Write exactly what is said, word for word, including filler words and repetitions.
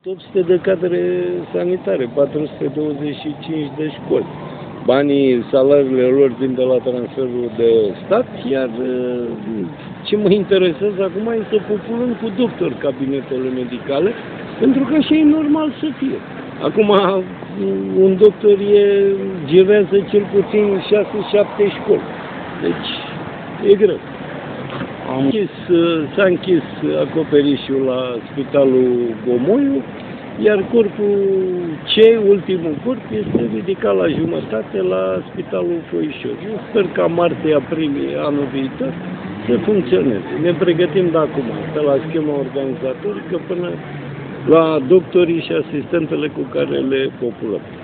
opt sute de cadre sanitare, patru sute douăzeci și cinci de școli. Banii, salariile lor vin de la transferul de stat, iar ce mă interesează acum e să populăm cu doctori cabinetele medicale, pentru că așa e normal să fie. Acum, un doctor e, girează cel puțin șase șapte școli, deci e greu. Am închis, s-a închis acoperișul la Spitalul Gomoiu, iar corpul C, ultimul corp, este ridicat la jumătate la Spitalul Foișor. Eu sper ca martie-aprilie anul viitor să funcționeze. Ne pregătim de acum, pe la schema organizatorică, până la doctorii și asistentele cu care le populăm.